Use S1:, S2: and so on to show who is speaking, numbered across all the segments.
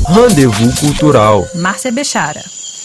S1: Rendezvous Cultural.
S2: Márcia Bechara.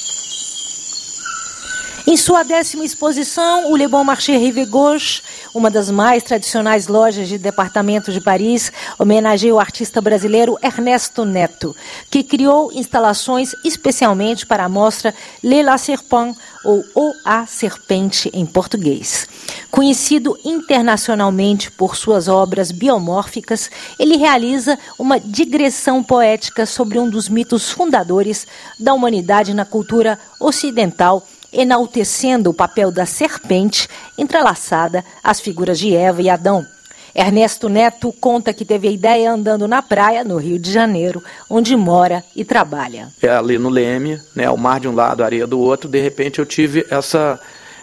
S3: Em sua 10ª exposição, o Le Bon Marché Rive Gauche, uma das mais tradicionais lojas de departamento de Paris, homenageia o artista brasileiro Ernesto Neto, que criou instalações especialmente para a mostra Le La Serpent, ou A Serpente em português. Conhecido internacionalmente por suas obras biomórficas, ele realiza uma digressão poética sobre um dos mitos fundadores da humanidade na cultura ocidental, enaltecendo o papel da serpente entrelaçada às figuras de Eva e Adão. Ernesto Neto conta que teve a ideia andando na praia, no Rio de Janeiro, onde mora e trabalha.
S4: Ali no Leme, né, o mar de um lado, a areia do outro, de repente eu tive essa...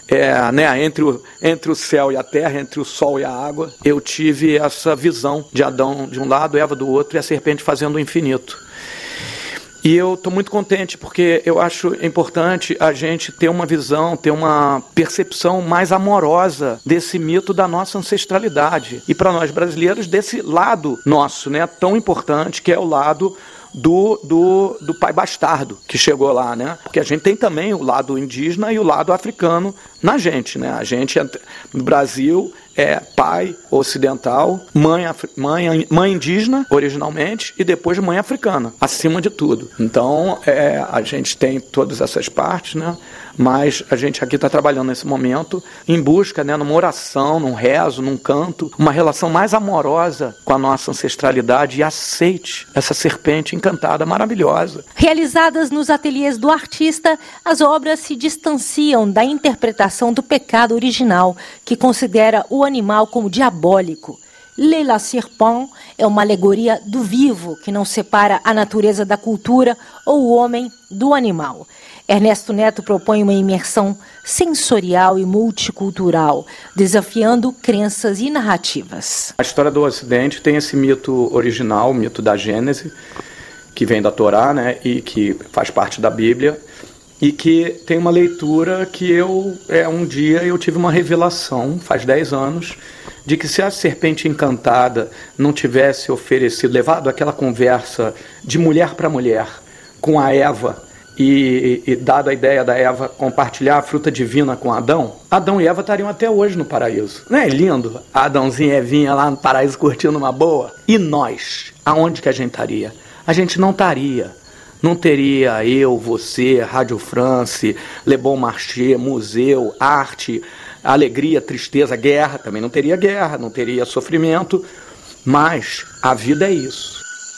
S4: entre o céu e a terra, entre o sol e a água, eu tive essa visão de Adão de um lado, Eva do outro e a serpente fazendo o infinito. E eu estou muito contente porque eu acho importante a gente ter uma visão, ter uma percepção mais amorosa desse mito da nossa ancestralidade. E para nós brasileiros, desse lado nosso, né, tão importante, que é o lado do pai bastardo que chegou lá, né? Porque a gente tem também o lado indígena e o lado africano na gente, né? A gente no Brasil é pai ocidental, mãe indígena originalmente e depois mãe africana, acima de tudo. Então a gente tem todas essas partes, né? Mas a gente aqui está trabalhando nesse momento em busca, né, numa oração, num rezo, num canto, uma relação mais amorosa com a nossa ancestralidade e aceite essa serpente encantada, maravilhosa.
S3: Realizadas nos ateliês do artista, as obras se distanciam da interpretação do pecado original, que considera o animal como diabólico. Le La Serpent é uma alegoria do vivo, que não separa a natureza da cultura ou o homem do animal. Ernesto Neto propõe uma imersão sensorial e multicultural, desafiando crenças e narrativas.
S4: A história do Ocidente tem esse mito original, o mito da Gênese, que vem da Torá, né, e que faz parte da Bíblia, e que tem uma leitura que um dia eu tive uma revelação, faz 10 anos, de que se a serpente encantada não tivesse levado aquela conversa de mulher para mulher com a Eva, e dado a ideia da Eva compartilhar a fruta divina com Adão, Adão e Eva estariam até hoje no paraíso. Não é lindo? Adãozinho e Evinha lá no paraíso curtindo uma boa. E nós? Aonde que a gente estaria? A gente não estaria. Não teria eu, você, Rádio France, Le Bon Marché, museu, arte, alegria, tristeza, guerra. Também não teria guerra, não teria sofrimento. Mas a vida é isso.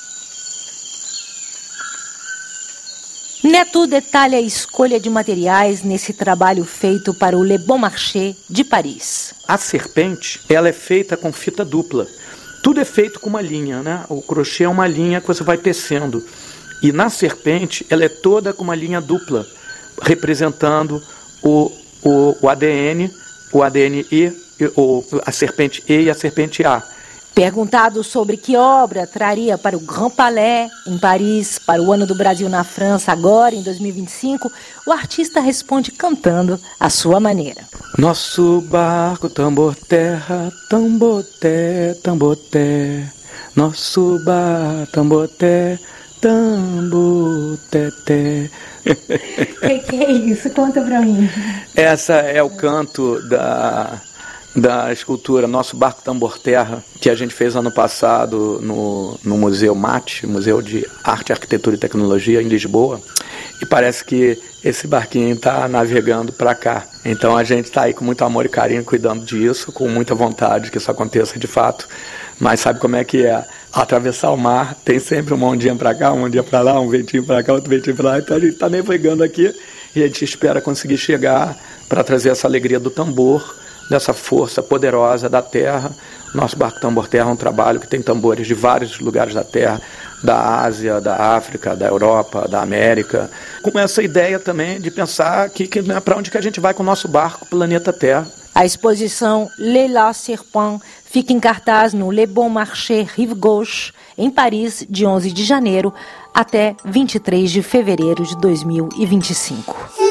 S3: Neto detalha a escolha de materiais nesse trabalho feito para o Le Bon Marché de Paris.
S4: A serpente, ela é feita com fita dupla. Tudo é feito com uma linha, né? O crochê é uma linha que você vai tecendo. E na serpente, ela é toda com uma linha dupla, representando o ADN, o ADN-I, a serpente E e a serpente A.
S3: Perguntado sobre que obra traria para o Grand Palais, em Paris, para o Ano do Brasil na França, agora, em 2025, o artista responde cantando à sua maneira.
S4: Nosso barco, tambor terra, tamboté, tamboté. Nosso barco, tamboté, tamboteté.
S2: Que é isso? Conta pra mim.
S4: Essa é o canto da escultura Nosso Barco Tambor Terra, que a gente fez ano passado no Museu MAT, Museu de Arte, Arquitetura e Tecnologia, em Lisboa, e parece que esse barquinho está navegando para cá. Então a gente está aí com muito amor e carinho cuidando disso, com muita vontade que isso aconteça de fato, mas sabe como é que é? Atravessar o mar, tem sempre uma ondinha para cá, uma ondinha para lá, um ventinho para cá, outro ventinho para lá, então a gente está navegando aqui e a gente espera conseguir chegar para trazer essa alegria do tambor, dessa força poderosa da terra. Nosso Barco Tambor Terra é um trabalho que tem tambores de vários lugares da terra, da Ásia, da África, da Europa, da América, com essa ideia também de pensar que para onde que a gente vai com o nosso barco, planeta Terra.
S3: A exposição Le La Serpent fica em cartaz no Le Bon Marché Rive Gauche, em Paris, de 11 de janeiro até 23 de fevereiro de 2025.